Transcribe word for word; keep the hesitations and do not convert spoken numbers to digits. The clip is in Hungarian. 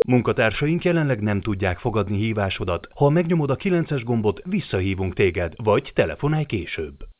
Munkatársaink jelenleg nem tudják fogadni hívásodat. Ha megnyomod a kilences gombot, visszahívunk téged, vagy telefonálj később.